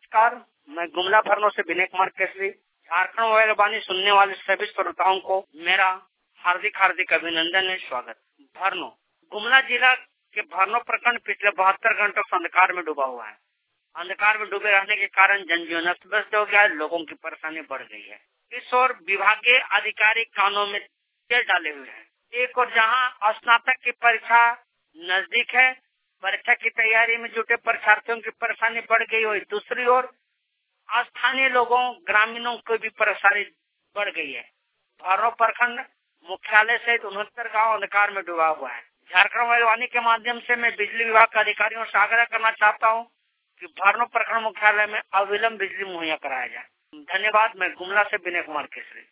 नमस्कार, मैं गुमला भरनो से विनय कुमार केसरी। झारखंड मोबाइल वाणी सुनने वाले सभी श्रोताओं को मेरा हार्दिक अभिनंदन और स्वागत। भरनो गुमला जिला के भरनो प्रखंड पिछले 72 घंटों से अंधकार में डूबा हुआ है। अंधकार में डूबे रहने के कारण जनजीवन अस्त व्यस्त हो गया है, लोगों की परेशानी बढ़ गई है। इस ओर विभागीय अधिकारी कानों में तेल डाले हुए हैं। एक और जहां स्नातक की परीक्षा नजदीक है, परीक्षा की तैयारी में जुटे परीक्षार्थियों की परेशानी बढ़ गई हुई, दूसरी ओर स्थानीय लोगों ग्रामीणों की भी परेशानी बढ़ गई है। भरनो प्रखंड मुख्यालय सहित 69 गाँव अंधकार में डूबा हुआ है। झारखंड मोबाइल वाणी के माध्यम से मैं बिजली विभाग के अधिकारियों से आग्रह करना चाहता हूँ कि भरनो प्रखंड मुख्यालय में अविलंब बिजली मुहैया कराया जाए। धन्यवाद। मैं गुमला से विनय कुमार केसरी।